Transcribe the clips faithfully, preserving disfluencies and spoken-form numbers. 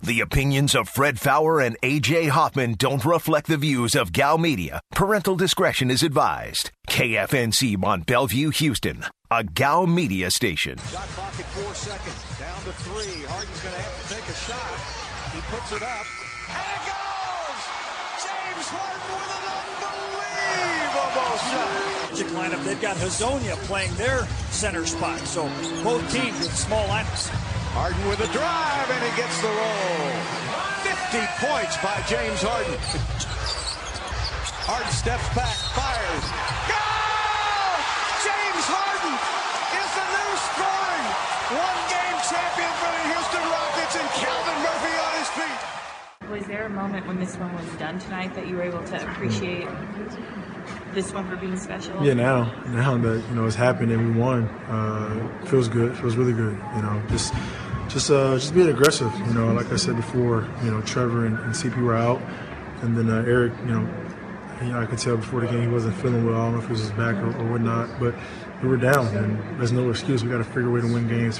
The opinions of Fred Faour and A J Hoffman don't reflect the views of Gal Media. Parental discretion is advised. K F N C Mont Bellevue, Houston, a Gal Media station. Shot clock at four seconds. Down to three. Harden's going to have to take a shot. He puts it up. And it goes! James Harden with an unbelievable shot. Magic lineup. They've got Hazonia playing their center spot. So both teams with small lineups. Harden with a drive, and he gets the roll. fifty points by James Harden. Harden steps back, fires. Goal! James Harden is the new scoring one-game champion for the Houston Rockets, and Calvin Murphy on his feet. Was there a moment when this one was done tonight that you were able to appreciate this one for being special? Yeah, now, now that you know it's happened and we won, uh, feels good. Feels really good. You know, just, just, uh, just being aggressive. You know, like I said before, you know, Trevor and, and C P were out, and then uh, Eric. You know, you know, I could tell before the game he wasn't feeling well. I don't know if it was his back or, or whatnot, but we were down, and there's no excuse. We got to figure a way to win games.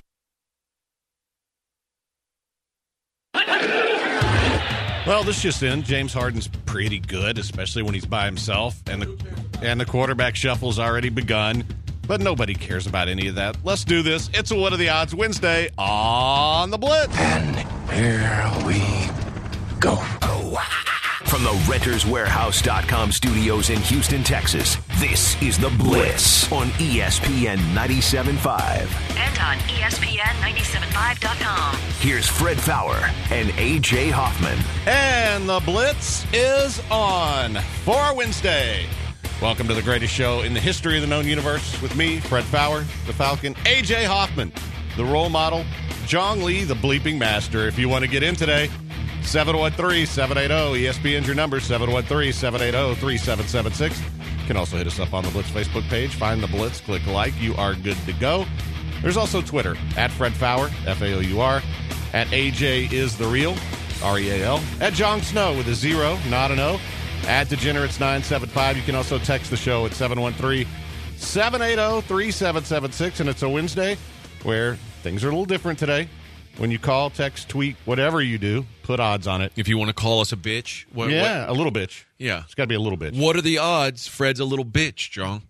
Well, this just in. James Harden's pretty good, especially when he's by himself, and the and the quarterback shuffle's already begun. But nobody cares about any of that. Let's do this. It's a What Are the Odds Wednesday on the Blitz. And here we go. From the Renters Warehouse dot com studios in Houston, Texas, this is The Blitz on E S P N ninety-seven point five. And on E S P N ninety-seven point five dot com. Here's Fred Faour and A J Hoffman. And The Blitz is on for Wednesday. Welcome to the greatest show in the history of the known universe with me, Fred Faour, the Falcon, A J Hoffman, the role model, Jong Lee, the bleeping master. If you want to get in today, seven one three, seven eight zero, E S P N's your number, seven one three, seven eight zero, three seven seven six. You can also hit us up on the Blitz Facebook page. Find the Blitz, click like. You are good to go. There's also Twitter, at Fred Faour, F A O U R, at A J is the real, R E A L, at Jong Snow with a zero, not an O, at Degenerates nine seven five. You can also text the show at seven one three, seven eight zero, three seven seven six. And it's a Wednesday where things are a little different today. When you call, text, tweet, whatever you do, put odds on it. If you want to call us a bitch. What, yeah, what? a little bitch. Yeah. It's got to be a little bitch. What are the odds Fred's a little bitch, John?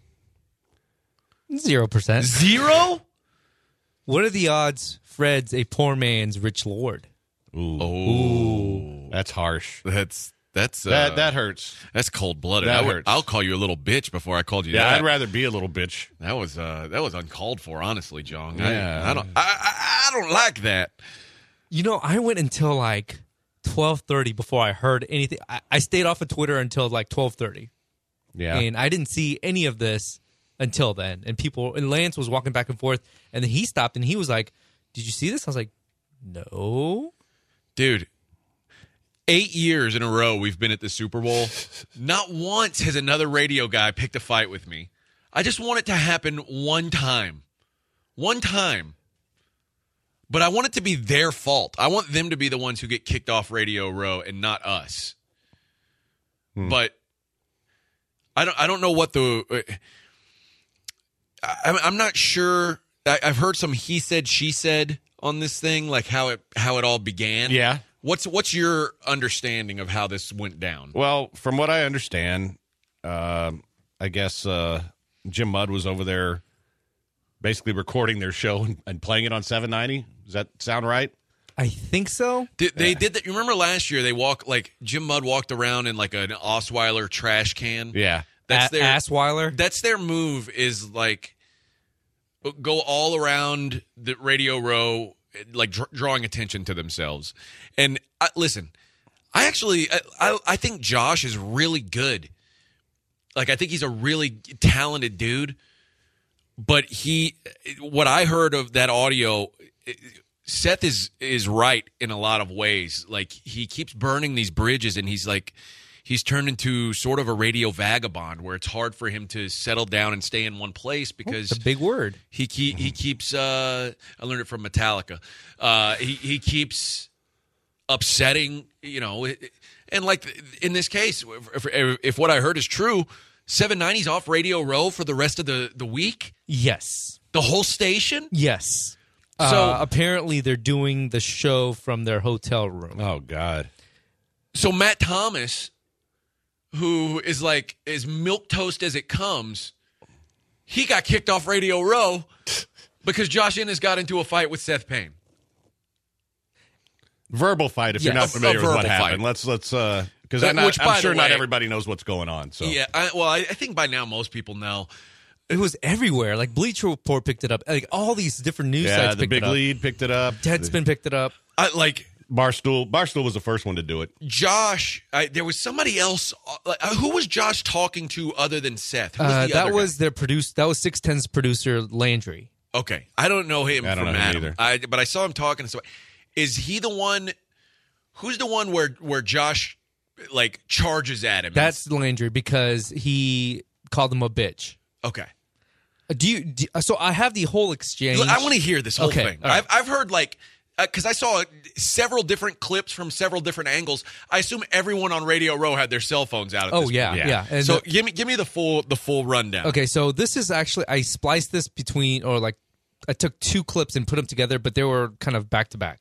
Zero percent. Zero? What are the odds Fred's a poor man's rich lord? Ooh. Oh. That's harsh. That's that's uh, That that hurts. That's cold-blooded. That I would, hurts. I'll call you a little bitch before I called you Yeah, that. I'd rather be a little bitch. That was uh, that was uncalled for, honestly, John. Yeah. I, I don't I, I, I don't like that. You know, I went until like twelve thirty before I heard anything. I, I stayed off of Twitter until like twelve thirty. Yeah. And I didn't see any of this until then. And people, and Lance was walking back and forth, and then he stopped and he was like, "Did you see this?" I was like, "No." Dude, eight years in a row we've been at the Super Bowl. Not once has another radio guy picked a fight with me. I just want it to happen one time. One time. But I want it to be their fault. I want them to be the ones who get kicked off Radio Row and not us. Hmm. But I don't I don't know what the I, I'm not sure. I, I've heard some he said, she said on this thing, like how it how it all began. Yeah. What's what's your understanding of how this went down? Well, from what I understand, uh, I guess uh, Jim Mudd was over there basically recording their show and, and playing it on seven ninety. Does that sound right? I think so. Did, they yeah. did that. You remember last year they walk like Jim Mudd walked around in like an Osweiler trash can. Yeah. That's A- their Assweiler? That's their move is like go all around the Radio Row, like dr- drawing attention to themselves. And I, listen, I actually, I, I, I think Josh is really good. Like, I think he's a really talented dude. But he, what I heard of that audio, Seth is is right in a lot of ways. Like, he keeps burning these bridges, and he's like, he's turned into sort of a radio vagabond where it's hard for him to settle down and stay in one place because it's a big word. He keep, he keeps. Uh, I learned it from Metallica. Uh, he he keeps upsetting, you know, and like in this case, if, if, if what I heard is true, seven ninety's off Radio Row for the rest of the, the week. Yes, the whole station. Yes. So uh, apparently they're doing the show from their hotel room. Oh God! So Matt Thomas, who is like as milquetoast as it comes, he got kicked off Radio Row because Josh Ennis got into a fight with Seth Payne. Verbal fight. If Yes. you're not A- familiar a with what verbal happened, fight. let's let's uh because That- I'm, not- which, I'm by sure the not way- everybody knows what's going on. So Yeah, I, well, I, I think by now most people know. It was everywhere. Like Bleacher Report picked it up. Like all these different news yeah, sites the picked Big it up. Lead picked it up. Deadspin picked it up. I, like Barstool. Barstool was the first one to do it. Josh, I, there was somebody else. Uh, like, uh, who was Josh talking to other than Seth? Who was Uh, the that other was guy? their produce. That was six ten's producer Landry. Okay, I don't know him I don't from know him Adam. either. I, but I saw him talking. So, is he the one? Who's the one where where Josh like charges at him? That's Landry because he called him a bitch. Okay. Uh, Do you? Do, so I have the whole exchange. I want to hear this whole Okay, thing. all right. I've I've heard like because I saw several different clips from several different angles. I assume everyone on Radio Row had their cell phones out. At Oh this yeah, point. yeah. And so the- give me give me the full the full rundown. Okay, so this is actually I spliced this between, or like I took two clips and put them together, but they were kind of back to back.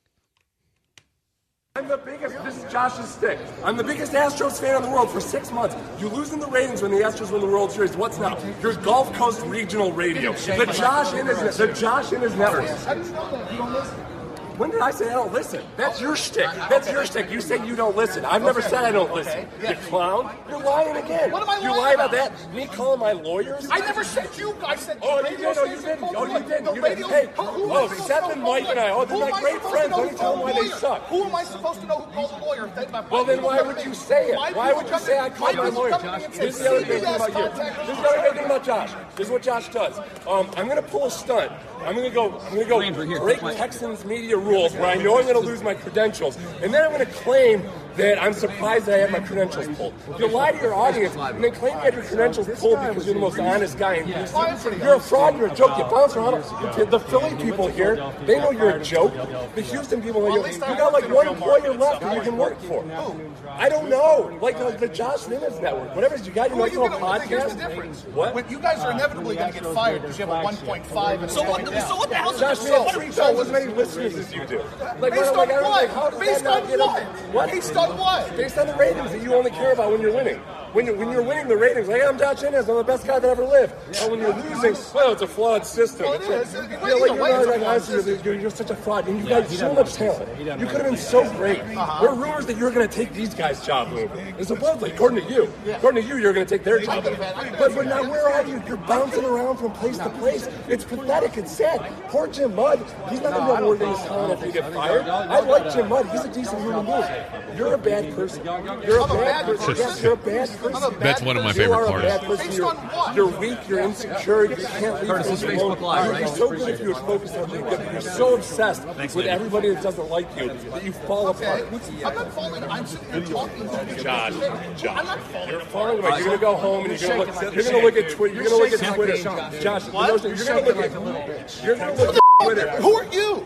I'm the biggest, this is Josh's stick. I'm the biggest Astros fan in the world for six months. You lose in the ratings when the Astros win the World Series. What's now? Here's Gulf Coast Regional Radio. The Josh in his, the Josh in his network. How do you know that? You don't listen. When did I say I don't listen? That's your stick. That's your stick. You say you don't listen. I've never said I don't listen. You clown. You're lying again. What am I You lying lie about about? that? Me calling my lawyers? I never said you. I said Oh, you radio did. Oh, you station didn't. told Oh, me you what- didn't. the You radio- didn't. Hey, who- who am oh, I supposed Seth to and know Mike who and I, oh, called- they're who like am I great supposed friends. to know Let me who tell them called why the they lawyer? suck. Who am I supposed to know who called the lawyer? If that- my Well, then people why come would to you me- say it? my Why people would you come say to- I called my people lawyer? come to me and say, This is the other great thing C B S about you. contacted This is the other great thing about Josh. This is what Josh does. Um, I'm going to pull a stunt. I'm going to go. I'm going to go break Texans media rules where I know I'm going to lose my credentials, and then I'm going to claim that I'm surprised that I had my credentials pulled. You lie to your audience and then claim you had your credentials pulled because you're the most honest guy in Houston. You're a fraud. You're a joke. You bounce around. The, the Philly people here, they know you're a joke. The Houston people know you. You got like one employer left that you can work for. I don't know. Like, like the Josh Nimitz Network. Whatever you got, you Who are like you a gonna, here's the podcast. difference. What? When you guys are inevitably going to get fired because you have a one point five. So what? So what the hell? Josh, we have three times as many listeners as you do. Like, Based like, on I don't what? like, how does Based that not on get what? up? What? Based on what? Based on the ratings that you only care about when you're winning. When you're, when you're winning the ratings, like, I'm Josh Ennis, I'm the best guy that ever lived. But when you're losing, well, it's a flawed system. Well, it It's is. like, It- you know, like, either you're way, not, it's a like, flawed honestly, system. you're, you're such a fraud, and you got so much talent. You could have been so great. There are rumors that you're going to take these guys' job, Lou. And supposedly, according to you, according to you, you're going to take their job. But, but now, where are you? You're bouncing around from place to place. It's pathetic. It's sad. Poor Jim Mudd. He's not going to be able to work in this town if he gets fired. I like Jim Mudd. He's a decent human being. You're a bad person. You're a bad person. Yes, you're a bad person. That's one of my You favorite are a parts. bad person. You're, you're weak. You're insecure. You can't leave things alone. You'd be so good if you would focus on being good. You're so obsessed with everybody that doesn't like you that you fall apart. I'm not falling. I'm sitting here talking to you. Josh, Josh, I'm not falling. you're falling apart. You're gonna go home and you're gonna look. You're gonna look at Twitter. You're gonna look at Twitter. Josh, you know, you're gonna look at. You're gonna look at Twitter. Who are you?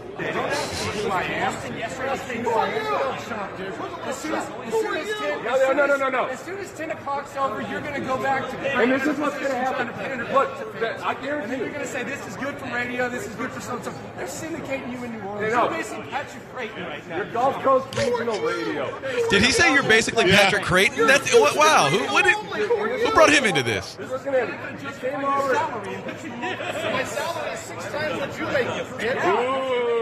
Who I am? Who are you? As soon as, as soon as ten, No, no, no, no, no, no. As soon as ten o'clock's over, you're going to go back to. And this is what's gonna happen. Look, I And guarantee then you. you're going to say this is good for radio. This is good for so. so They're syndicating you in New Orleans. They know. You're basically Patrick Creighton right now. Your Gulf Coast Regional Radio. Did he say you're basically Patrick Creighton? That's wow. Who what did, who brought him into this? This is gonna happen. Just came over. My salary is six times what you make, you bitch.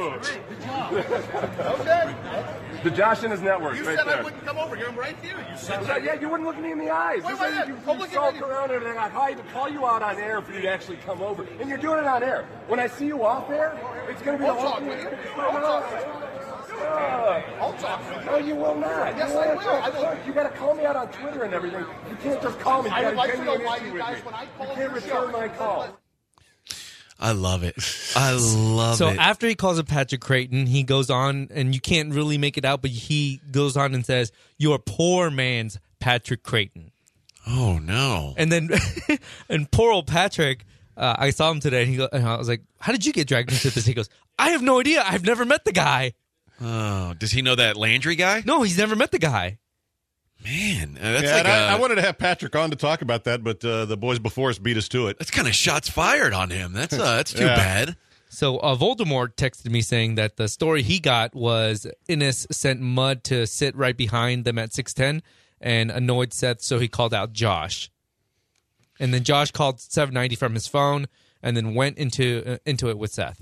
Okay. The Josh and his network, You right said there. I wouldn't come over here. I'm right here. You said Yeah, that. yeah, you wouldn't look me in the eyes. Wait, You wait, said wait. you, I'm you looking sulk at you. around and everything. I'd hide to call you out on air for you to actually come over. And you're doing it on air. When I see you off air, it's going to be I'll the talk whole with you. thing. I'll talk with you. Uh, I'll talk with you. No, you will not. Yes, you I will. will. I will. Look, you got to call me out on Twitter and everything. You can't just call me. You I would got like a to know genuine why issue you with guys, me. when I You called can't your return show, my call. I love it. I love so it. after he calls it Patrick Creighton, he goes on, and you can't really make it out, but he goes on and says, "You're poor man's Patrick Creighton." Oh no! And then, and poor old Patrick, uh, I saw him today, and, he go, and I was like, "How did you get dragged into this?" He goes, "I have no idea. I've never met the guy." Oh, does he know that Landry guy? No, he's never met the guy. Man, uh, that's yeah, like and I, a- I wanted to have Patrick on to talk about that, but uh, the boys before us beat us to it. That's kind of shots fired on him. That's uh, that's too Yeah. bad. So uh, Voldemort texted me saying that the story he got was Innes sent Mud to sit right behind them at six ten and annoyed Seth, so he called out Josh. And then Josh called seven ninety from his phone and then went into uh, into it with Seth.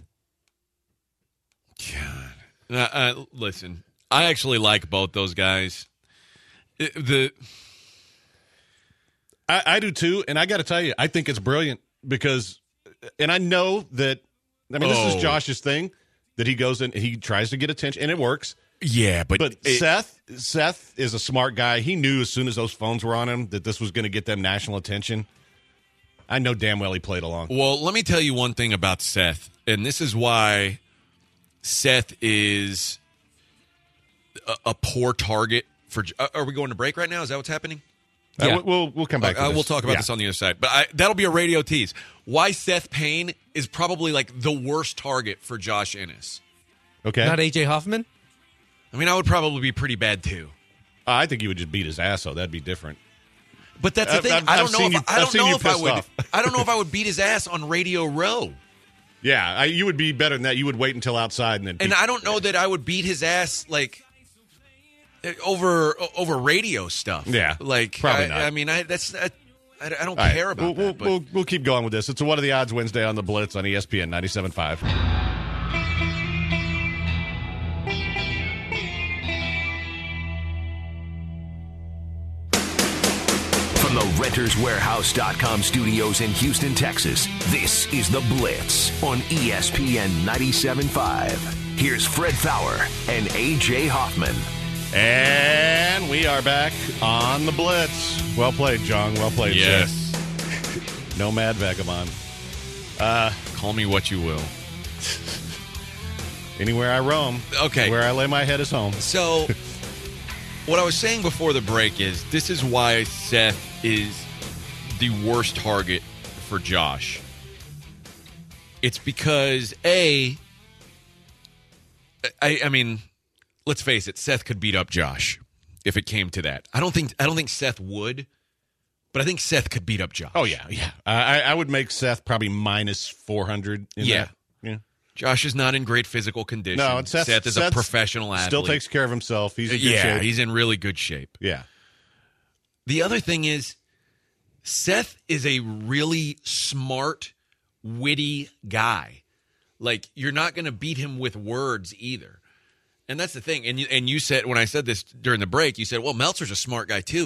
God. Uh, uh, listen, I actually like both those guys. It, the I, I do too, and I got to tell you, I think it's brilliant because, and I know that, I mean, this Oh. is Josh's thing, that he goes and he tries to get attention, and it works. Yeah, but, But it- Seth, Seth is a smart guy. He knew as soon as those phones were on him that this was going to get them national attention. I know damn well he played along. Well, let me tell you one thing about Seth, and this is why Seth is a, a poor target for. Are we going to break right now? Is that what's happening? Uh, we'll- we'll we'll come back. Uh, to uh, this. we'll talk about Yeah. this on the other side, but I, that'll be a radio tease. Why Seth Payne is probably like the worst target for Josh Innes. Okay, Not A J Hoffman? I mean, I would probably be pretty bad too. Uh, I think he would just beat his ass, though. That'd be different. But that's the I've- thing. I've- I don't I've know seen if you- I, I I've don't seen know you if I pissed would. off. I don't know if I would beat his ass on Radio Row. Yeah, I, you would be better than that. You would wait until outside and then. And I don't know that I would beat his ass like over over radio stuff. Yeah, like probably I, not. I mean, I that's I, I don't All right, care about we'll, that. We'll, but we'll, we'll keep going with this. It's a What Are the Odds Wednesday on the Blitz on E S P N ninety-seven point five. From the Renters Warehouse dot com studios in Houston, Texas, this is The Blitz on E S P N ninety-seven point five. Here's Fred Fowler and A J Hoffman. And we are back on the Blitz. Well played, John. Well played, Yes. sir. No mad vagabond. Uh, Call me what you will. Anywhere I roam. Okay. Where I lay my head is home. So, what I was saying before the break is this is why Seth is the worst target for Josh. It's because, A, I, I mean, let's face it, Seth could beat up Josh if it came to that. I don't think I don't think Seth would, but I think Seth could beat up Josh. Oh, yeah, yeah. I, I would make Seth probably minus four hundred in Yeah. that. Yeah. Josh is not in great physical condition. No, and Seth, Seth is Seth's a professional athlete. Still takes care of himself. He's in good yeah, shape. he's in really good shape. Yeah. The other thing is, Seth is a really smart, witty guy. Like, you're not going to beat him with words either. And that's the thing. And you, and you said, when I said this during the break, you said, well, Meltzer's a smart guy too.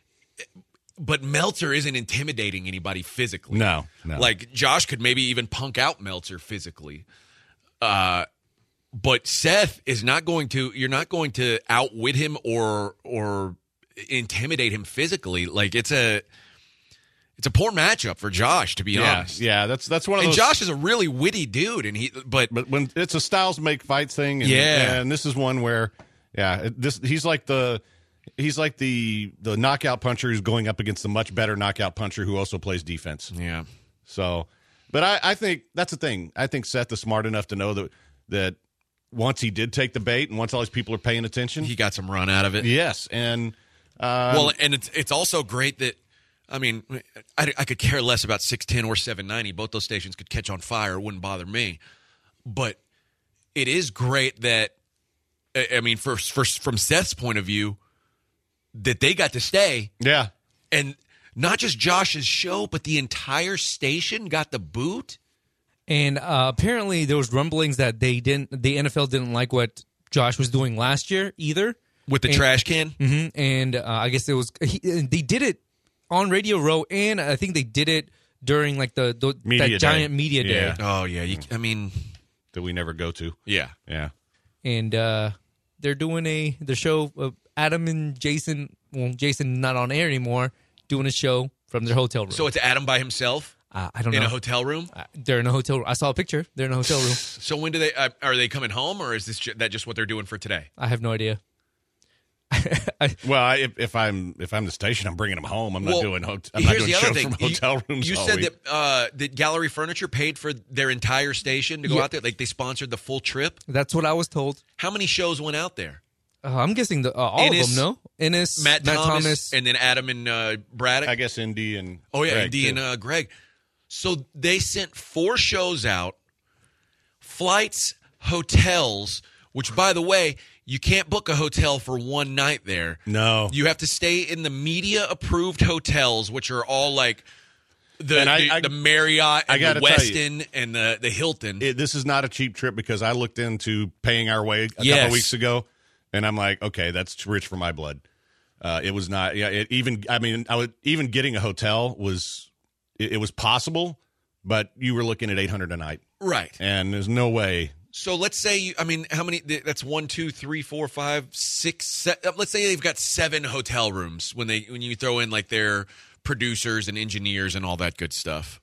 But Meltzer isn't intimidating anybody physically. No, no. Like, Josh could maybe even punk out Meltzer physically. Uh, but Seth is not going to, you're not going to outwit him or, or intimidate him physically. Like, it's a, it's a poor matchup for Josh, to be yeah, honest. Yeah, that's that's one of And those. Josh is a really witty dude, and he, but but when it's a styles make fights thing, and, Yeah. and this is one where, yeah, this he's like the he's like the the knockout puncher who's going up against the much better knockout puncher who also plays defense. Yeah. So, but I, I think that's the thing. I think Seth is smart enough to know that that once he did take the bait, and once all these people are paying attention, he got some run out of it. Yes, and um, well, and it's it's also great that. I mean, I, I could care less about six ten or seven ninety. Both those stations could catch on fire. It wouldn't bother me. But it is great that, I I mean, for, for, from Seth's point of view, that they got to stay. Yeah. And not just Josh's show, but the entire station got the boot. And uh, apparently there was rumblings that they didn't, the N F L didn't like what Josh was doing last year either. With the and, trash can? Mm-hmm, and uh, I guess it was, he, they did it on Radio Row, and I think they did it during like the, the Media that day. giant media day. Yeah. Oh, yeah. You, I mean, that we never go to. Yeah. Yeah. And uh, they're doing a the show of Adam and Jason. Well, Jason not on air anymore, doing a show from their hotel room. So it's Adam by himself? Uh, I don't in know. In a hotel room? Uh, they're in a hotel room. I saw a picture. They're in a hotel room. So when do they, uh, are they coming home, or is this ju- that just what they're doing for today? I have no idea. I, well, I, if, if I'm if I'm the station, I'm bringing them home. I'm well, not doing hot, I'm not here's doing the other shows thing. from hotel you, rooms. You all said week. that uh, that Gallery Furniture paid for their entire station to go Yeah. out there. Like they sponsored the full trip. That's what I was told. How many shows went out there? Uh, I'm guessing the, uh, all Ennis, of them. No, Ennis, Matt, Matt Thomas, Thomas. and then Adam and uh, Braddock. I guess Indy and oh yeah, Greg, Indy too. and uh, Greg. So they sent four shows out flights, hotels, which, by the way, you can't book a hotel for one night there. No. You have to stay in the media-approved hotels, which are all like the And I- the, I- the Marriott I and gotta the tell you, Westin and the, the Hilton. It, this is not a cheap trip because I looked into paying our way a Yes. couple weeks ago, and I'm like, okay, that's rich for my blood. Uh, it was not. Yeah, it even. I mean, I would even getting a hotel was. It, it was possible, but you were looking at eight hundred a night, Right. and there's no way. So let's say, you, I mean, how many? That's one, two, three, four, five, six. Se- let's say they've got seven hotel rooms when they when you throw in like their producers and engineers and all that good stuff.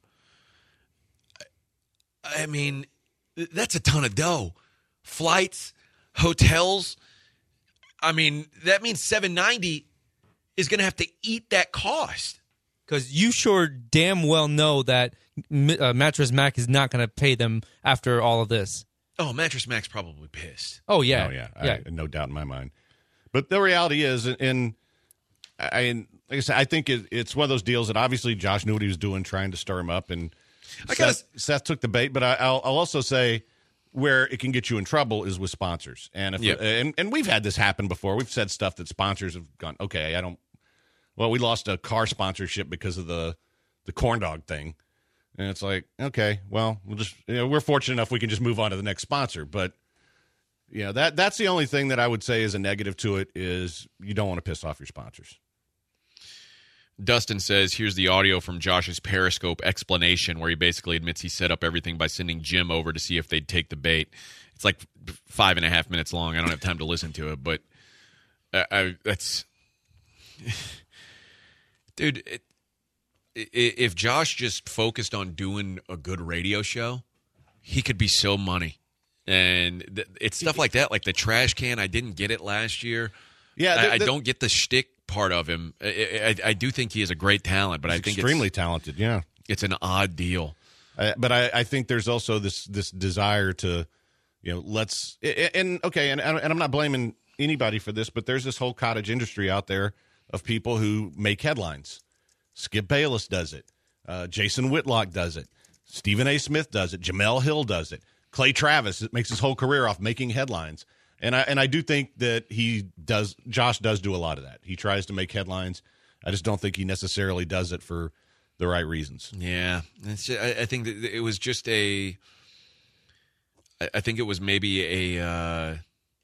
I mean, that's a ton of dough. Flights, hotels. I mean, that means seven ninety is going to have to eat that cost. Because you sure damn well know that uh, Mattress Mac is not going to pay them after all of this. Oh, Mattress Mac's probably pissed. Oh, yeah. Oh, yeah. yeah. I, no doubt in my mind. But the reality is, and I, like I said, I think it, it's one of those deals that obviously Josh knew what he was doing, trying to stir him up, and I Seth, Seth took the bait. But I, I'll, I'll also say where it can get you in trouble is with sponsors, and if Yep. and, and we've had this happen before. We've said stuff that sponsors have gone, okay, I don't. Well, we lost a car sponsorship because of the the corn dog thing. And it's like, okay, well, we'll just you know, we're fortunate enough we can just move on to the next sponsor. But you know, that that's the only thing that I would say is a negative to it is you don't want to piss off your sponsors. Dustin says, here's the audio from Josh's Periscope explanation where he basically admits he set up everything by sending Jim over to see if they'd take the bait. It's like five and a half minutes long. I don't have time to listen to it, but I, I that's... Dude, it, it, if Josh just focused on doing a good radio show, he could be so money. And th- it's stuff like that, like the trash can. I didn't get it last year. Yeah, I, the, I the, don't get the shtick part of him. I, I, I do think he is a great talent, but I think extremely it's, talented. Yeah, it's an odd deal. Uh, but I, I think there's also this this desire to, you know, let's and okay, and and I'm not blaming anybody for this, but there's this whole cottage industry out there of people who make headlines. Skip Bayless does it. Uh, Jason Whitlock does it. Stephen A. Smith does it. Jamel Hill does it. Clay Travis makes his whole career off making headlines. And I and I do think that he does. Josh does do a lot of that. He tries to make headlines. I just don't think he necessarily does it for the right reasons. Yeah, it's just, I, I think that it was just a. I, I think it was maybe a, uh,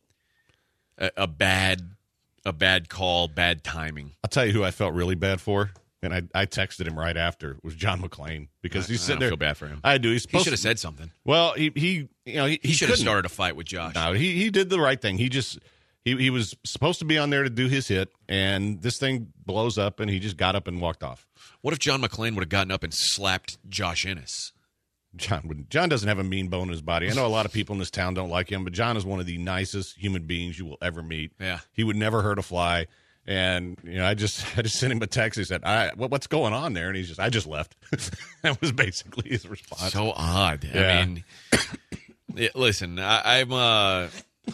a a bad a bad call, bad timing. I'll tell you who I felt really bad for, and I I texted him right after was John McClain because I, he's I sitting don't there. feel bad for him. I do. He's he supposed should have to, said something. Well, he he you know he, He, should have couldn't. started a fight with Josh. No, he he did the right thing. He just he he was supposed to be on there to do his hit, and this thing blows up, and he just got up and walked off. What if John McClain would have gotten up and slapped Josh Ennis? John would John doesn't have a mean bone in his body. I know a lot of people in this town don't like him, but John is one of the nicest human beings you will ever meet. Yeah, he would never hurt a fly. And you know, I just I just sent him a text. He said, "I what, what's going on there?" And he's just, "I just left." That was basically his response. So odd. Yeah. I mean, yeah, listen, I, I'm uh,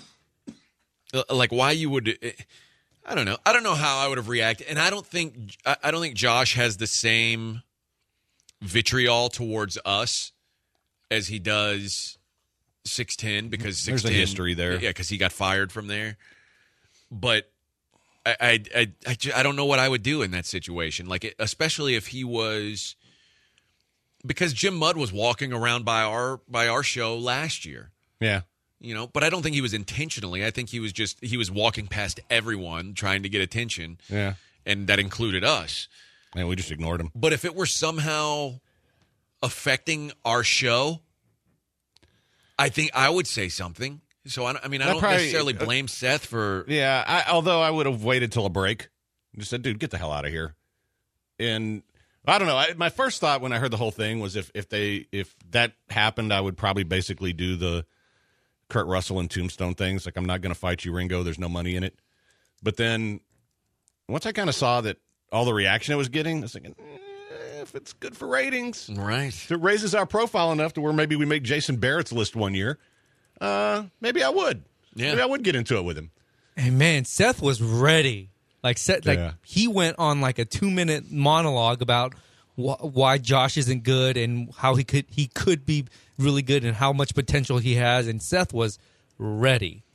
like, why you would? I don't know. I don't know how I would have reacted, and I don't think I, I don't think Josh has the same vitriol towards us as he does six ten because six ten There's a history there. Yeah, because he got fired from there, but. I, I, I, I, I don't know what I would do in that situation. Like, especially if he was, because Jim Mudd was walking around by our by our show last year. Yeah, you know, but I don't think he was intentionally. I think he was just he was walking past everyone trying to get attention. Yeah, and that included us. And we just ignored him. But if it were somehow affecting our show, I think I would say something. So, I, I mean, I That don't probably- necessarily blame Seth for... Yeah, I, although I would have waited till a break. Just said, dude, get the hell out of here. And I don't know. I, my first thought when I heard the whole thing was if, if they if that happened, I would probably basically do the Kurt Russell and Tombstone things. Like, I'm not going to fight you, Ringo. There's no money in it. But then once I kind of saw that all the reaction I was getting, I was thinking, eh, if it's good for ratings. Right. If it raises our profile enough to where maybe we make Jason Barrett's list one year. Uh, maybe I would. Yeah. Maybe I would get into it with him. And man, Seth was ready. Like Seth, like Yeah. he went on like a two minute monologue about wh- why Josh isn't good and how he could he could be really good and how much potential he has. And Seth was ready.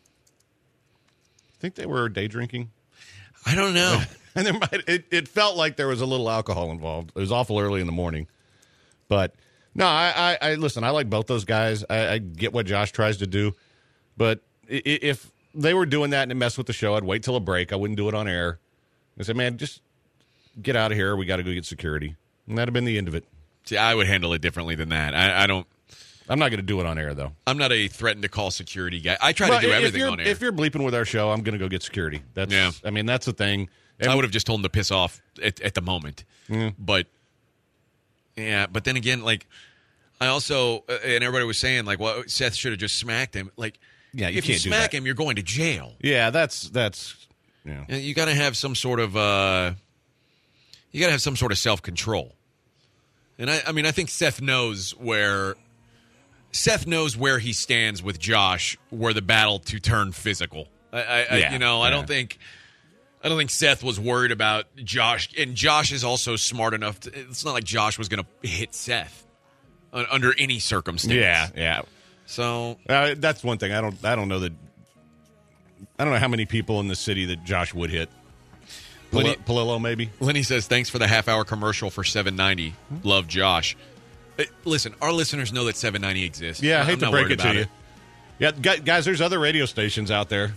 Think they were day drinking? I don't know. And there might it, it felt like there was a little alcohol involved. It was awful early in the morning. But no, I, I, I listen, I like both those guys. I, I get what Josh tries to do. But if they were doing that and it messed with the show, I'd wait till a break. I wouldn't do it on air. I said, man, just get out of here. We got to go get security. And that'd have been the end of it. See, I would handle it differently than that. I, I don't. I'm not going to do it on air, though. I'm not a threaten to call security guy. I try well, to do if everything you're, on air. If you're bleeping with our show, I'm going to go get security. That's, yeah. I mean, that's the thing. And I would have just told him to piss off at, at the moment. Mm. But, yeah, but then again, like, I also, uh, and everybody was saying, like, well, Seth should have just smacked him. Like, yeah, you if can't you do smack that. him, you're going to jail. Yeah, that's, that's, yeah. You, you got to have some sort of, uh, you got to have some sort of self-control. And I, I mean, I think Seth knows where, Seth knows where he stands with Josh, where the battle to turn physical. I, I, Yeah, I you know, I yeah. don't think, I don't think Seth was worried about Josh, and Josh is also smart enough to, it's not like Josh was going to hit Seth uh, under any circumstance. Yeah, yeah. So uh, that's one thing. I don't, I don't know that, I don't know how many people in the city that Josh would hit. Lenny- Pal- Palillo, maybe. Lenny says, thanks for the half-hour commercial for seven ninety. Love, Josh. Uh, Listen, our listeners know that seven ninety exists. Yeah, I hate I'm to not break worried it to about you. Yeah, gu- guys, there's other radio stations out there.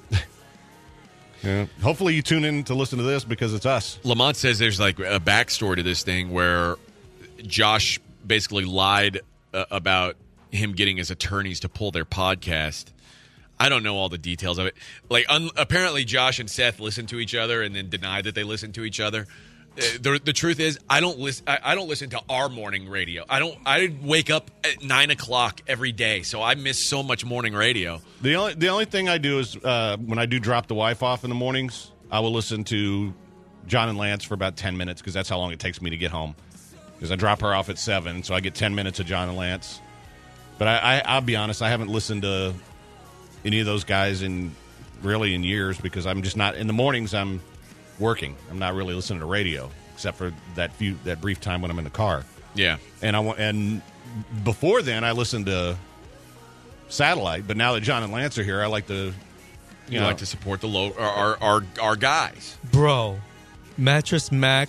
Yeah. Hopefully you tune in to listen to this because it's us. Lamont says there's like a backstory to this thing where Josh basically lied uh, about him getting his attorneys to pull their podcast. I don't know all the details of it. Like, un- apparently Josh and Seth listen to each other and then deny that they listen to each other. Uh, the, the truth is, I don't listen. I, I don't listen to our morning radio. I don't. I wake up at nine o'clock every day, so I miss so much morning radio. The only the only thing I do is uh, when I do drop the wife off in the mornings, I will listen to John and Lance for about ten minutes because that's how long it takes me to get home. Because I drop her off at seven, so I get ten minutes of John and Lance. But I, I, I'll be honest, I haven't listened to any of those guys in really in years because I'm just not in the mornings. I'm working. I'm not really listening to radio except for that few that brief time when I'm in the car. Yeah, and I want and before then I listened to satellite. But now that John and Lance are here, I like to you, You know like to support the low our, our our our guys, Bro, Mattress Mac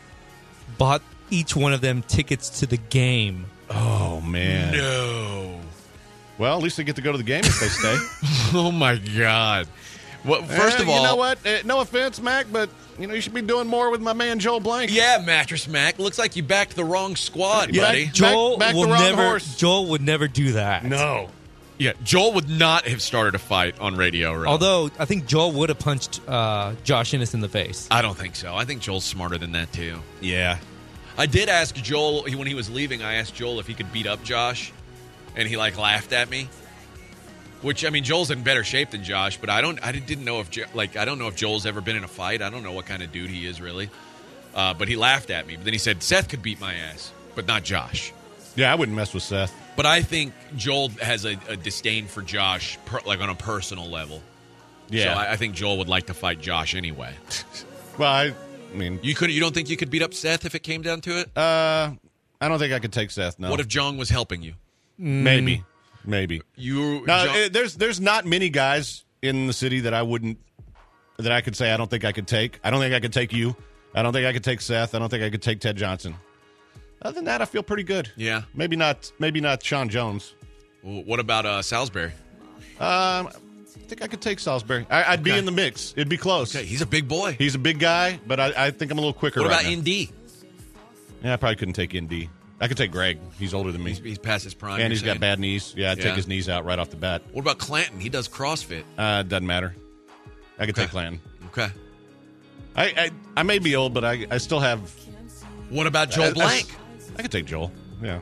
bought each one of them tickets to the game. Oh man, No. Well, at least they get to go to the game if they stay. Oh my God. Well, first Eh, of all, you know what? Eh, no offense, Mac, but you know you should be doing more with my man Joel Blank. Yeah, Mattress Mac. Looks like you backed the wrong squad, Yeah, buddy. back- Joel back the will wrong never. horse. Joel would never do that. No. Yeah, Joel would not have started a fight on Radio Row. Although I think Joel would have punched uh, Josh Innes in the face. I don't think so. I think Joel's smarter than that too. Yeah. I did ask Joel he- when he was leaving. I asked Joel if he could beat up Josh, and he like laughed at me. Which I mean, Joel's in better shape than Josh, but I don't. I didn't know if Jo- like I don't know if Joel's ever been in a fight. I don't know what kind of dude he is really. Uh, but he laughed at me. But then he said Seth could beat my ass, but not Josh. Yeah, I wouldn't mess with Seth. But I think Joel has a, a disdain for Josh, per, like on a personal level. Yeah. So I, I think Joel would like to fight Josh anyway. Well, I, I mean, You could. You don't think you could beat up Seth if it came down to it? uh, I don't think I could take Seth. No. What if Jong was helping you? maybe, maybe. You No, Jong- eh, there's there's not many guys in the city that I wouldn't that I could say I don't think I could take. I don't think I could take you. I don't think I could take Seth. I don't think I could take Ted Johnson. Other than that, I feel pretty good. Yeah. Maybe not. Maybe not Sean Jones. Well, what about uh, Salisbury? Um, I think I could take Salisbury. I, I'd be Okay. in the mix. It'd be close. Okay, he's a big boy. He's a big guy, but I, I think I'm a little quicker. What right about now. N D? Yeah, I probably couldn't take N D. I could take Greg. He's older than me. He's, he's past his prime. and you're he's got saying. bad knees. Yeah, I'd Yeah. take his knees out right off the bat. What about Clanton? He does CrossFit. Uh, doesn't matter. I could Okay. take Clanton. Okay. I, I I may be old, but I I still have. What about Joel I- I- Blank? I, could take Joel. Yeah.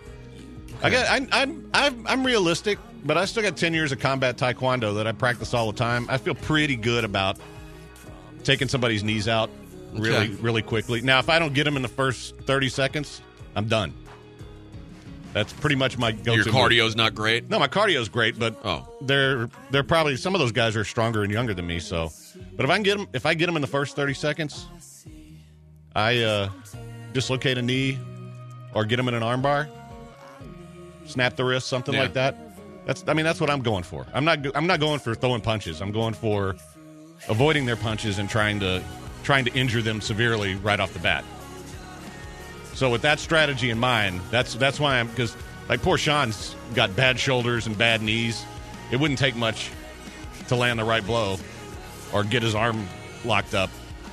I got. I, I'm I'm I'm realistic, but I still got ten years of combat taekwondo that I practice all the time. I feel pretty good about taking somebody's knees out really Okay. really quickly. Now, if I don't get them in the first thirty seconds, I'm done. That's pretty much my go-to. Your move. cardio's not great. No, my cardio's great, but Oh. they're they're probably some of those guys are stronger and younger than me. So, but if I can get them, if I get them in the first thirty seconds, I uh, dislocate a knee or get him in an armbar, snap the wrist, something Yeah. like that. That's I mean that's what I'm going for. I'm not I'm not going for throwing punches. I'm going for avoiding their punches and trying to trying to injure them severely right off the bat. So with that strategy in mind, that's that's why I'm because like poor Sean's got bad shoulders and bad knees. It wouldn't take much to land the right blow or get his arm locked up.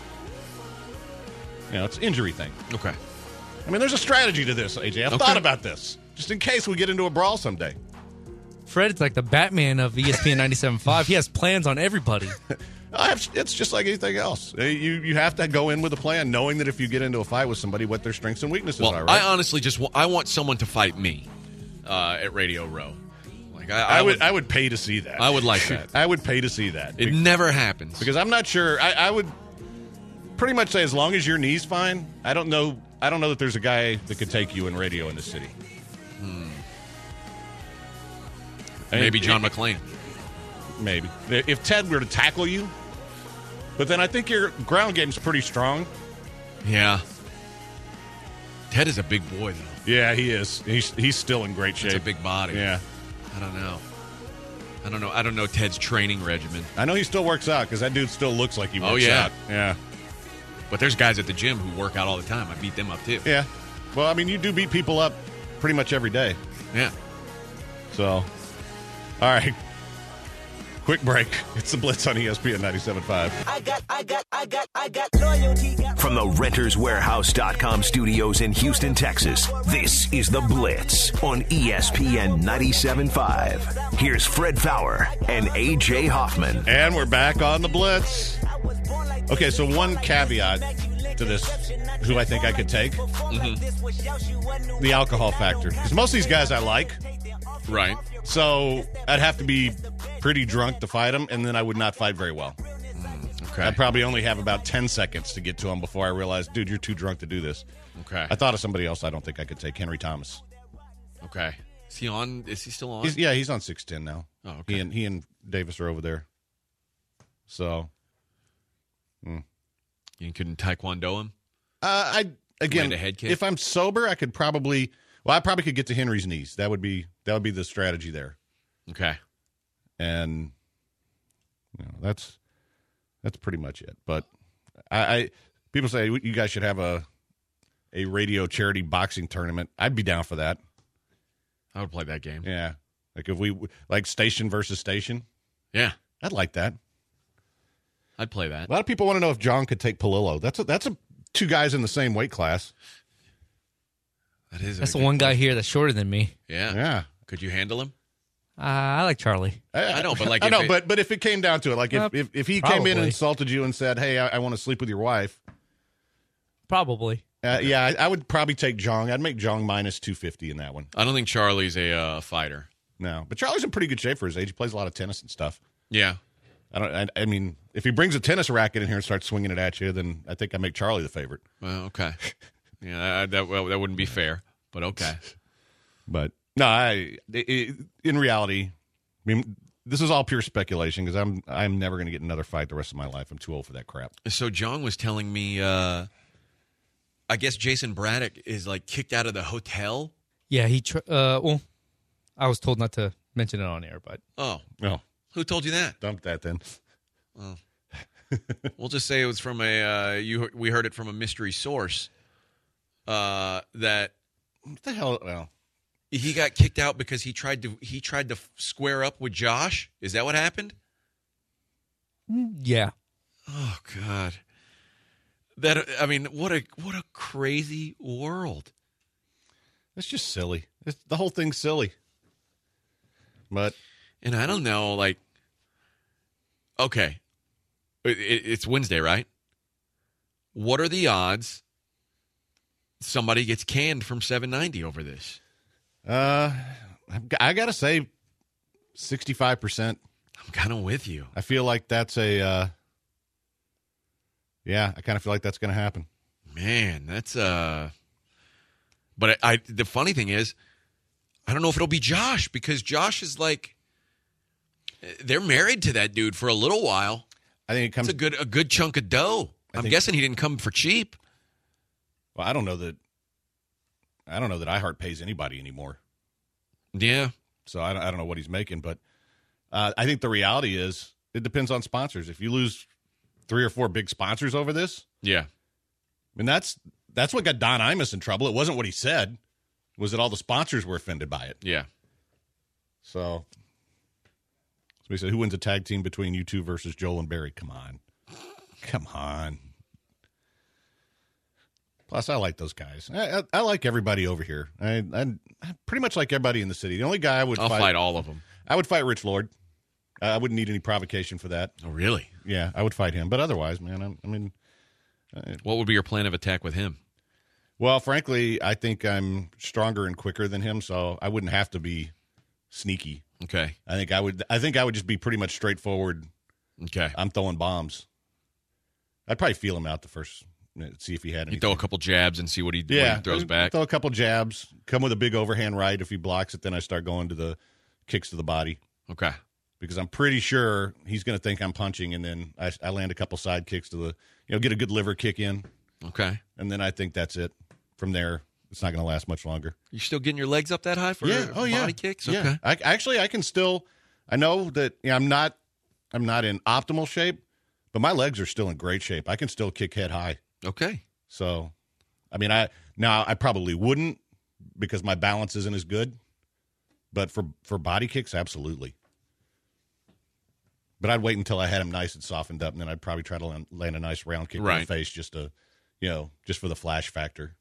You know, it's an injury thing. Okay. I mean, there's a strategy to this, A J. I've Okay. thought about this just in case we get into a brawl someday. Fred's like the Batman of E S P N ninety-seven point five. He has plans on everybody. I have, it's just like anything else. You you have to go in with a plan, knowing that if you get into a fight with somebody, what their strengths and weaknesses Well, are. Right? I honestly just wa- I want someone to fight me uh, at Radio Row. Like I, I, I would, I would pay to see that. I would like that. I would pay to see that. It Be- never happens. because I'm not sure. I, I would pretty much say as long as your knee's fine. I don't know. I don't know that there's a guy that could take you in radio in the city. I mean, Maybe John it- McClane. Maybe if Ted were to tackle you, but then I think your ground game's pretty strong. Yeah. Ted is a big boy, though. Yeah, he is. He's he's still in great shape. It's a big body. Yeah, I don't know. I don't know. I don't know Ted's training regimen. I know he still works out because that dude still looks like he works Oh, yeah. out. Yeah, But there's guys at the gym who work out all the time. I beat them up, too. yeah. Well, I mean, you do beat people up pretty much every day. Yeah. So, all right. Quick break. It's the Blitz on E S P N ninety-seven point five. I got, I got, I got, I got loyalty. From the Renters Warehouse dot com studios in Houston, Texas, this is The Blitz on E S P N ninety-seven point five. Here's Fred Fowler and A J Hoffman. And we're back on The Blitz. Okay, so one caveat to this, who I think I could take, Mm-hmm. the alcohol factor. Because most of these guys I like. Right. So I'd have to be pretty drunk to fight him, and then I would not fight very well. Okay. I'd probably only have about ten seconds to get to him before I realized, dude, you're too drunk to do this. Okay. I thought of somebody else I don't think I could take, Henry Thomas. Okay. Is he on? Is he still on? He's, yeah, he's on six ten now. Oh, okay. He and, he and Davis are over there. So. Hmm. You couldn't taekwondo him? Uh, I again, Land a head kick? if I'm sober, I could probably. Well, I probably could get to Henry's knees. That would be that would be the strategy there. Okay. And you know, that's that's pretty much it. But I, I people say you guys should have a a radio charity boxing tournament. I'd be down for that. I would play that game. Yeah, like if we like station versus station. Yeah, I'd like that. I'd play that. A lot of people want to know if John could take Palillo. That's a, that's a two guys in the same weight class. That is. That's the one guy here that's shorter than me. Yeah. Yeah. Could you handle him? Uh, I like Charlie. I know, but like, I if know, it- but but if it came down to it, like if Uh, if, if he came in and probably. insulted you and said, "Hey, I, I want to sleep with your wife," Probably. uh, yeah, I, I would probably take Jong. I'd make Jong minus two fifty in that one. I don't think Charlie's a uh, fighter. No, but Charlie's in pretty good shape for his age. He plays a lot of tennis and stuff. Yeah. I don't. I, I mean, if he brings a tennis racket in here and starts swinging it at you, then I think I make Charlie the favorite. Well, okay. Yeah, I, that well, that wouldn't be fair, but okay. But no, I it, in reality, I mean, this is all pure speculation because I'm I'm never going to get another fight the rest of my life. I'm too old for that crap. So John was telling me, uh, I guess Jason Braddock is like kicked out of the hotel. Yeah, he. Tr- uh, well, I was told not to mention it on air, but Oh, No, who told you that? dump that then. Oh. We'll just say it was from a uh, you. We heard it from a mystery source. Uh, that What the hell? Well, he got kicked out because he tried to he tried to square up with Josh. Is that what happened? yeah. Oh God. That I mean, what a what a crazy world. it's just silly. It's, the whole thing's silly. But And I don't know, like, okay, it, it, it's Wednesday, right? What are the odds somebody gets canned from seven ninety over this? uh, I've got- I got to say, sixty-five percent. I'm kind of with you. I feel like that's a. Uh, yeah, I kind of feel like that's going to happen. Man, that's uh. But I, I, the funny thing is, I don't know if it'll be Josh because Josh is like, they're married to that dude for a little while. I think it comes. It's a good a good chunk of dough. I I'm think- guessing he didn't come for cheap. Well, I don't know that. I don't know that iHeart pays anybody anymore. Yeah. So I don't, I don't know what he's making, but uh, I think the reality is it depends on sponsors. If you lose three or four big sponsors over this, yeah, I mean that's that's what got Don Imus in trouble. It wasn't what he said; it was that all the sponsors were offended by it. Yeah. So, so he said, "Who wins a tag team between you two versus Joel and Barry?" Come on, come on. Plus, I like those guys. I, I, I like everybody over here. I, I, I pretty much like everybody in the city. The only guy I would I'll fight, fight all of them. I would fight Rich Lord. Uh, I wouldn't need any provocation for that. Oh, really? Yeah, I would fight him. But otherwise, man, I, I mean, I, what would be your plan of attack with him? Well, frankly, I think I'm stronger and quicker than him, so I wouldn't have to be sneaky. Okay. I think I would. I think I would just be pretty much straightforward. Okay. I'm throwing bombs. I'd probably feel him out the first. See if he had any. You throw a couple jabs and see what he, yeah, what he throws back. Throw a couple jabs, come with a big overhand right. If he blocks it, then I start going to the kicks to the body. Okay. Because I'm pretty sure he's going to think I'm punching, and then I, I land a couple side kicks to the, you know, get a good liver kick in. Okay. And then I think that's it. From there, it's not going to last much longer. You still getting your legs up that high for yeah. oh, body yeah. kicks? Yeah. Okay. I, actually, I can still. I know that you know, I'm not. I'm not in optimal shape, but my legs are still in great shape. I can still kick head high. Okay. So, I mean, I now I probably wouldn't because my balance isn't as good. But for, for body kicks, absolutely. But I'd wait until I had him nice and softened up, and then I'd probably try to land, land a nice round kick right. in the face just to, you know, just for the flash factor.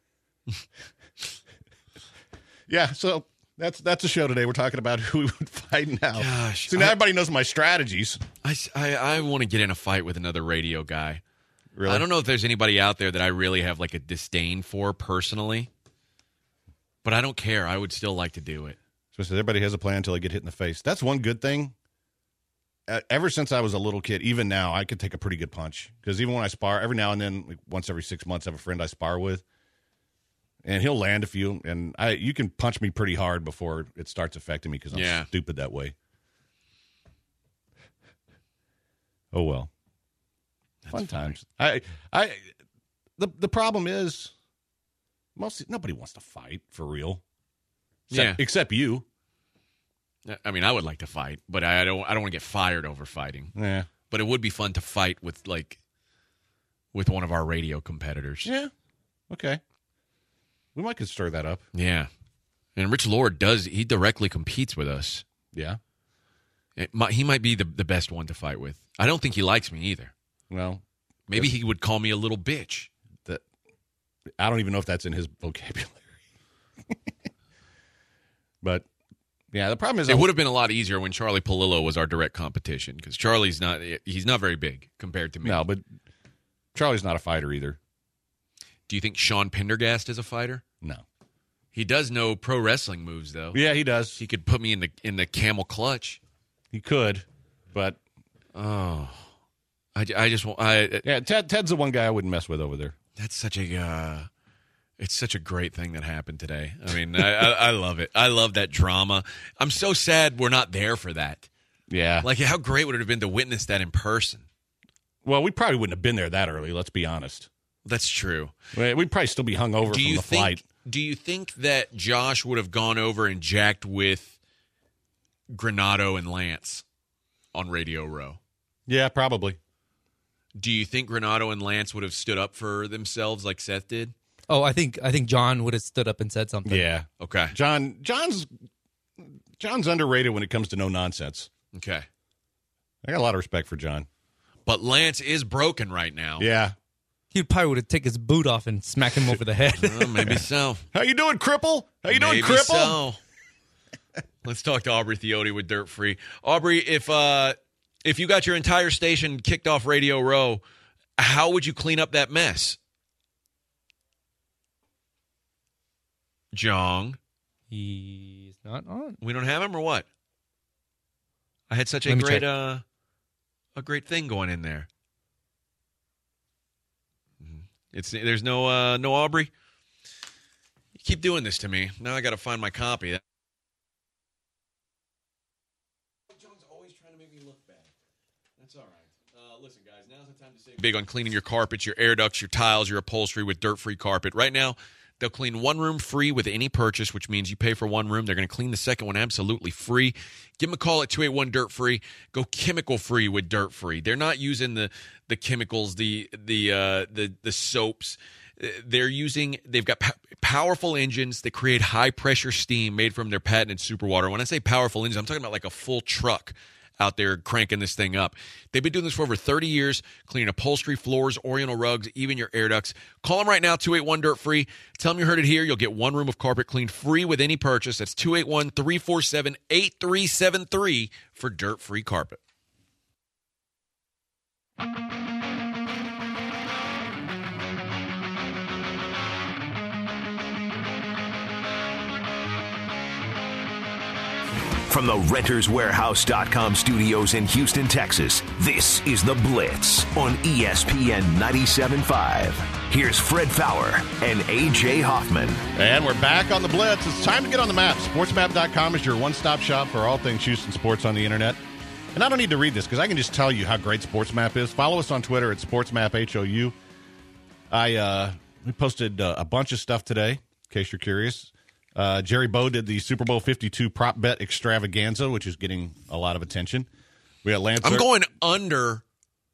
Yeah, so that's that's the show today. We're talking about who we would fight now. Gosh, so now I, everybody knows my strategies. I, I, I want to get in a fight with another radio guy. Really? I don't know if there's anybody out there that I really have like a disdain for personally, but I don't care. I would still like to do it. So everybody has a plan until they get hit in the face. That's one good thing. Uh, ever since I was a little kid, even now, I could take a pretty good punch. Because even when I spar, every now and then, like once every six months, I have a friend I spar with. And he'll land a few. And I, you can punch me pretty hard before it starts affecting me because I'm yeah. stupid that way. Oh, well. That's Fun funny. times. I, I, the the problem is, most nobody wants to fight for real. Except, yeah, except you. I mean, I would like to fight, but I don't. I don't want to get fired over fighting. Yeah, but it would be fun to fight with like with one of our radio competitors. Yeah, okay. We might could stir that up. Yeah, and Rich Lord does. He directly competes with us. Yeah, it might, he might be the the best one to fight with. I don't think he likes me either. Well, maybe he would call me a little bitch. That I don't even know if that's in his vocabulary. But yeah, the problem is it would have been a lot easier when Charlie Polillo was our direct competition because Charlie's not he's not very big compared to me. No, but Charlie's not a fighter either. Do you think Sean Pendergast is a fighter? No. He does know pro wrestling moves though. Yeah, he does. He could put me in the in the camel clutch. He could, but oh. I, I just want I yeah Ted Ted's the one guy I wouldn't mess with over there. That's such a uh, it's such a great thing that happened today. I mean, I, I, I love it. I love that drama. I'm so sad we're not there for that. Yeah, like how great would it have been to witness that in person? Well, we probably wouldn't have been there that early. Let's be honest. That's true. We'd probably still be hung over do from you the think, flight. Do you think that Josh would have gone over and jacked with Granado and Lance on Radio Row? Yeah, probably. Do you think Granado and Lance would have stood up for themselves like Seth did? Oh, I think I think John would have stood up and said something. Yeah. Okay. John John's John's underrated when it comes to no nonsense. Okay. I got a lot of respect for John. But Lance is broken right now. Yeah. He probably would have taken his boot off and smack him over the head. Well, maybe so. How you doing, cripple? How you maybe doing, cripple? So. Let's talk to Aubrey Theody with Dirt Free. Aubrey, if uh If you got your entire station kicked off Radio Row, how would you clean up that mess? Jong. He's not on. We don't have him or what? I had such a Let me great check. uh, a great thing going in there. It's there's no uh, no Aubrey. You keep doing this to me. Now I got to find my copy. John's always trying to make me look bad. That's all right. Uh, listen. Listen, guys, now's the time to save big on cleaning your carpets, your air ducts, your tiles, your upholstery with dirt-free carpet. Right now, they'll clean one room free with any purchase, which means you pay for one room. They're going to clean the second one absolutely free. Give them a call at two eight one dirt free. Go chemical-free with dirt-free. They're not using the the chemicals, the the uh, the the soaps. They're using. They've got po- powerful engines that create high-pressure steam made from their patented superwater. When I say powerful engines, I'm talking about like a full truck out there cranking this thing up. They've been doing this for over thirty years, cleaning upholstery, floors, oriental rugs, even your air ducts. Call them right now, two eight one dirt free. Tell them you heard it here. You'll get one room of carpet cleaned free with any purchase. That's two eight one, three four seven, eight three seven three for dirt-free carpet. From the Renters Warehouse dot com studios in Houston, Texas, this is The Blitz on E S P N ninety-seven point five. Here's Fred Fowler and A J Hoffman. And we're back on The Blitz. It's time to get on the map. sports map dot com is your one-stop shop for all things Houston sports on the internet. And I don't need to read this because I can just tell you how great SportsMap is. Follow us on Twitter at SportsMap H O U. I, uh, we posted uh, a bunch of stuff today, in case you're curious. Uh, Jerry Bow did the Super Bowl fifty-two prop bet extravaganza, which is getting a lot of attention. We got Lance. I'm going under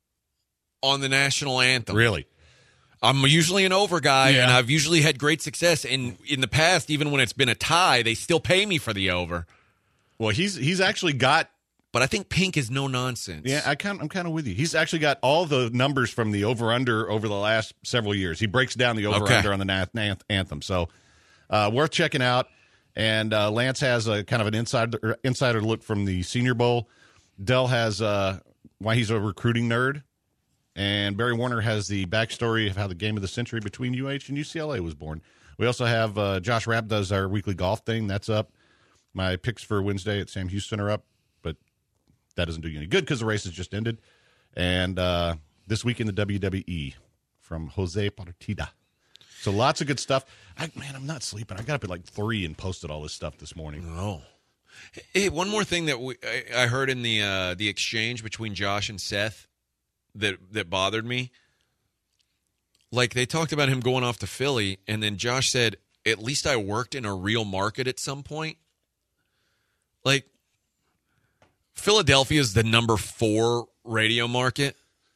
on the national anthem. Really? I'm usually an over guy, Yeah. and I've usually had great success. And in the past, even when it's been a tie, they still pay me for the over. Well, he's he's actually got. But I think Pink is no nonsense. Yeah, I kind I'm kind of with you. He's actually got all the numbers from the over under over the last several years. He breaks down the over under Okay. on the na- na- anthem. So. Uh, worth checking out, and uh, Lance has a kind of an insider insider look from the Senior Bowl. Dell has uh, why he's a recruiting nerd, and Barry Warner has the backstory of how the game of the century between U H and U C L A was born. We also have uh, Josh Rapp does our weekly golf thing. That's up. My picks for Wednesday at Sam Houston are up, but that doesn't do you any good because the race has just ended. And uh, this week in the W W E from Jose Partida. So lots of good stuff. I, man, I'm not sleeping. I got up at like three and posted all this stuff this morning. Oh, hey, one more thing that we, I, I heard in the uh, the exchange between Josh and Seth that that bothered me. Like they talked about him going off to Philly, and then Josh said, "At least I worked in a real market at some point." Like Philadelphia is the number four radio market.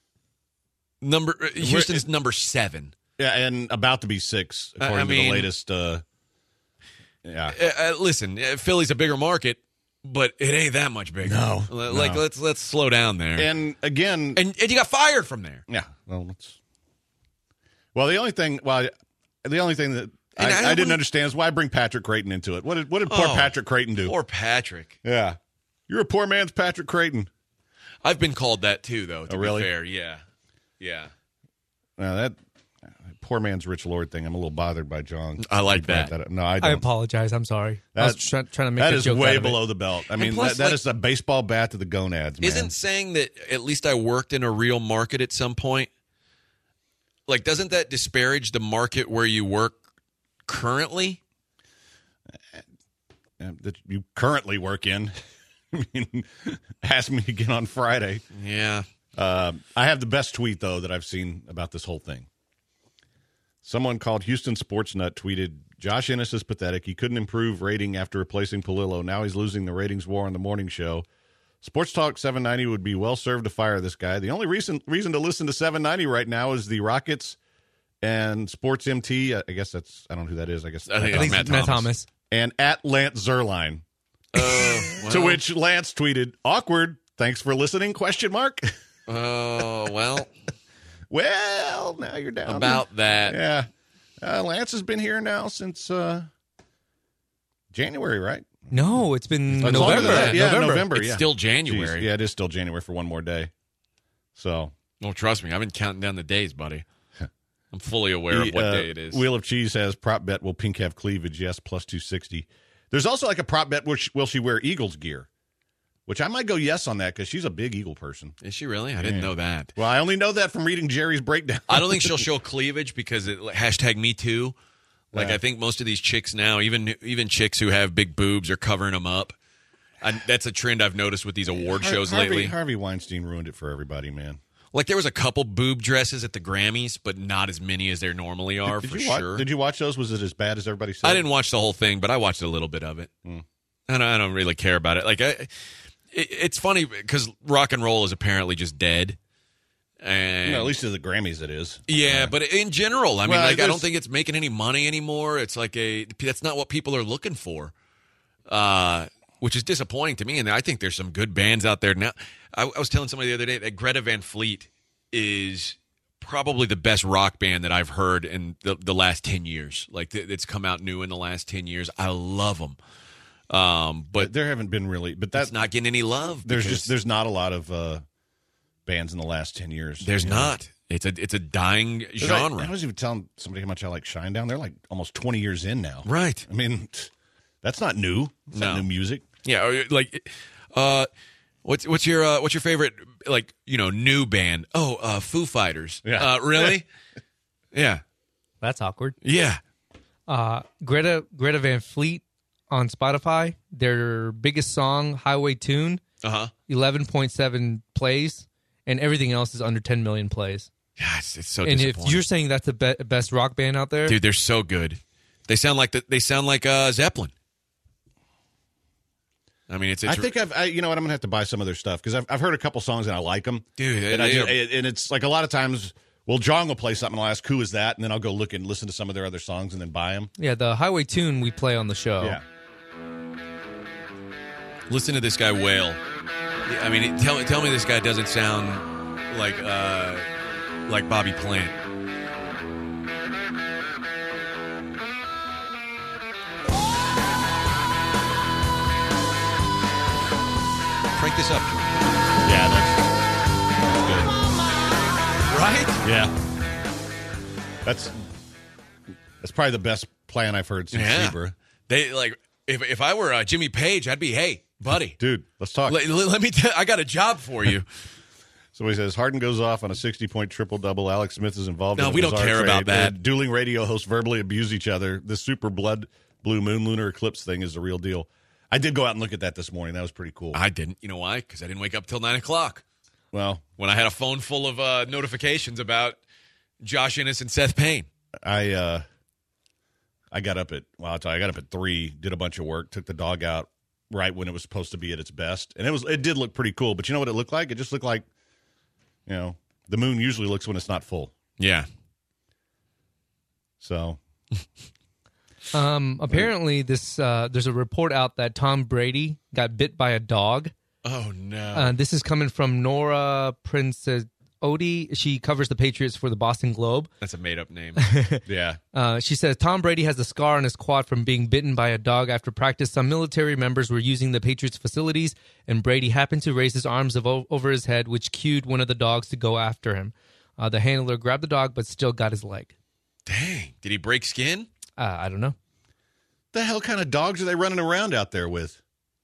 Number Houston's number seven. Yeah, and about to be six, according I mean, to the latest. Uh, yeah. Uh, uh, listen, uh, Philly's a bigger market, but it ain't that much bigger. No, L- like no. let's let's slow down there. And again, and, and you got fired from there. Yeah. Well, let's. Well, the only thing, well, the only thing that I, I, I, I didn't understand is why bring Patrick Creighton into it. What did what did poor Oh, Patrick Creighton do? Poor Patrick. Yeah, you're a poor man's Patrick Creighton. I've been called that too, though. To Oh, really? be fair, yeah, yeah. Now that. Poor man's Rich Lord thing. I'm a little bothered by John. I like Brought that. up. No, I I don't. apologize. I'm sorry. I was That- try, trying to make that a is joke way out of below it. the belt. I And mean, plus, that, that like- is a baseball bat to the gonads, man. Isn't saying that at least I worked in a real market at some point, like, doesn't that disparage the market where you work currently? Uh, that you currently work in? I mean, ask me again on Friday. Yeah. Uh, I have the best tweet, though, that I've seen about this whole thing. Someone called Houston Sports Nut tweeted, Josh Ennis is pathetic. He couldn't improve rating after replacing Palillo. Now he's losing the ratings war on the morning show. Sports Talk seven ninety would be well served to fire this guy. The only reason reason to listen to seven ninety right now is the Rockets and Sports M T. I guess that's, I don't know who that is. I guess I think I think Matt Matt Thomas. Thomas. And at Lance Zerline. Oh, To well. which Lance tweeted, awkward. Thanks for listening, question mark. Oh, well. Well, now you're down. About that. Yeah. Uh, Lance has been here now since uh, January, right? No, it's been Oh, it's longer November. than that. Yeah, November. November. It's yeah. still January. Jeez. Yeah, it is still January for one more day. So, Well, trust me, I've been counting down the days, buddy. I'm fully aware of the, what uh, day it is. Wheel of Cheese has prop bet, will Pink have cleavage? Yes, plus two sixty. There's also like a prop bet, will she, will she wear Eagles gear? Which I might go yes on that because she's a big Eagle person. Is she really? I didn't Yeah. know that. Well, I only know that from reading Jerry's breakdown. I don't think she'll show cleavage because it hashtag me too. Like Yeah. I think most of these chicks now, even even chicks who have big boobs, are covering them up. And that's a trend I've noticed with these award Har- shows Harvey, lately. Harvey Weinstein ruined it for everybody, man. Like there was a couple boob dresses at the Grammys, but not as many as there normally are did for you watch, sure. Did you watch those? Was it as bad as everybody said? I didn't watch the whole thing, but I watched a little bit of it. Mm. I don't, I don't really care about it. Like I, it, it's funny because rock and roll is apparently just dead. And you know, at least to the Grammys, it is. Yeah, yeah. But in general, I mean, well, like I don't think it's making any money anymore. It's like a that's not what people are looking for, uh, which is disappointing to me. And I think there's some good bands out there now. I, I was telling somebody the other day that Greta Van Fleet is probably the best rock band that I've heard in the, the last ten years. Like that's come out new in the last ten years. I love them. Um, but there haven't been really, but that's not getting any love. There's just there's not a lot of uh, bands in the last ten years. There's not. Know? It's a it's a dying genre. Like, I was even telling somebody how much I like Shinedown. They're like almost twenty years in now. Right. I mean, that's not new. It's no. not new music. Yeah. Like, uh, what's what's your uh, what's your favorite like you know new band? Oh, uh, Foo Fighters. Yeah. Uh, really? Yeah. That's awkward. Yeah. Uh, Greta Greta Van Fleet. On Spotify, their biggest song, Highway Tune, uh-huh. eleven point seven plays, and everything else is under ten million plays. Yeah, it's, it's so and disappointing. if you're saying that's the be- best rock band out there, dude, they're so good. They sound like the, they sound like uh, Zeppelin. I mean, it's. it's I think I've. I, you know what? I'm gonna have to buy some of their stuff because I've I've heard a couple songs and I like them, dude. And, I just, and it's like a lot of times. Well, John will play something and I'll ask, who is that? And then I'll go look and listen to some of their other songs and then buy them. Yeah, the Highway Tune we play on the show. Yeah. Listen to this guy wail. I mean, tell tell me this guy doesn't sound like uh, like Bobby Plant. Crank this up. Yeah, that's, that's good. Right? Yeah. That's that's probably the best plan I've heard since yeah. Zebra. They like if if I were uh, Jimmy Page, I'd be hey. Buddy, dude, let's talk. Let, let me. T- I got a job for you. Somebody says Harden goes off on a sixty-point triple-double. Alex Smith is involved. No, in a we don't bizarre care trade. about that. Uh, dueling radio hosts verbally abuse each other. The super blood blue moon lunar eclipse thing is the real deal. I did go out and look at that this morning. That was pretty cool. I didn't. You know why? Because I didn't wake up till nine o'clock. Well, when I had a phone full of uh, notifications about Josh Innes and Seth Payne. I uh, I got up at well, I'll tell you, I got up at three, did a bunch of work, took the dog out. Right when it was supposed to be at its best, and it was. It did look pretty cool, but you know what it looked like? It just looked like, you know, the moon usually looks when it's not full. Yeah. So, um, apparently this uh, there's a report out that Tom Brady got bit by a dog. Oh no! Uh, this is coming from Nora Princess Odie. She covers the Patriots for the Boston Globe. That's a made-up name. Yeah. Uh, she says, Tom Brady has a scar on his quad from being bitten by a dog after practice. Some military members were using the Patriots facilities, and Brady happened to raise his arms of, over his head, which cued one of the dogs to go after him. Uh, the handler grabbed the dog, but still got his leg. Dang. Did he break skin? Uh, I don't know. The hell kind of dogs are they running around out there with?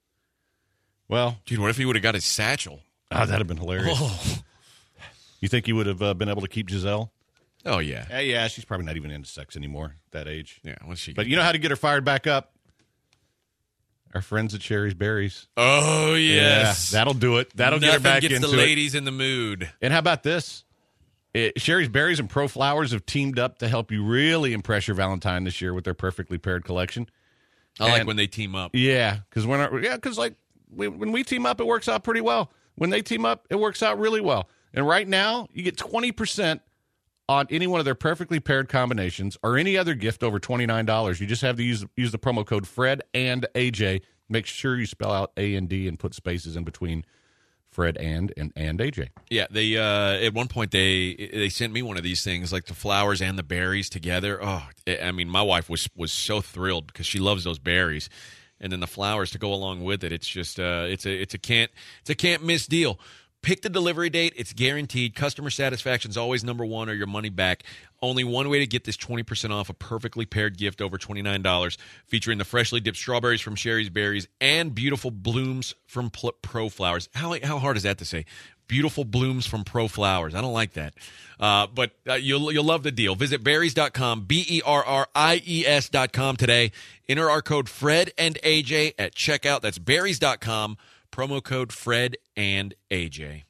Well, dude, what if he would have got his satchel? Oh, that'd have been hilarious. Oh. You think he would have uh, been able to keep Giselle? Oh, yeah. Uh, yeah, she's probably not even into sex anymore at that age. Yeah, what's she? But you know how to get her fired back up? Our friends at Sherry's Berries. Oh, yes. Yeah, that'll do it. That'll Nothing get her back gets into the ladies it. in the mood. And how about this? It, Sherry's Berries and Pro Flowers have teamed up to help you really impress your Valentine this year with their perfectly paired collection. I and, like when they team up. Yeah, because we're not. Yeah, because like we, when we team up, it works out pretty well. When they team up, it works out really well. And right now, you get twenty percent on any one of their perfectly paired combinations or any other gift over twenty-nine dollars. You just have to use use the promo code Fred and A J. Make sure you spell out A and D and put spaces in between Fred and and, and A J. Yeah, they uh, at one point they they sent me one of these things, like the flowers and the berries together. Oh, I mean, my wife was was so thrilled because she loves those berries, and then the flowers to go along with it. It's just uh, it's a it's a can't it's a can't miss deal. Pick the delivery date. It's guaranteed. Customer satisfaction is always number one or your money back. Only one way to get this twenty percent off a perfectly paired gift over twenty-nine dollars, featuring the freshly dipped strawberries from Sherry's Berries and beautiful blooms from Pro Flowers. How how hard is that to say? Beautiful blooms from Pro Flowers. I don't like that. Uh, but uh, you'll you'll love the deal. Visit berries dot com, B E R R I E S dot com today. Enter our code Fred and A J at checkout. That's berries dot com. Promo code Fred and A J.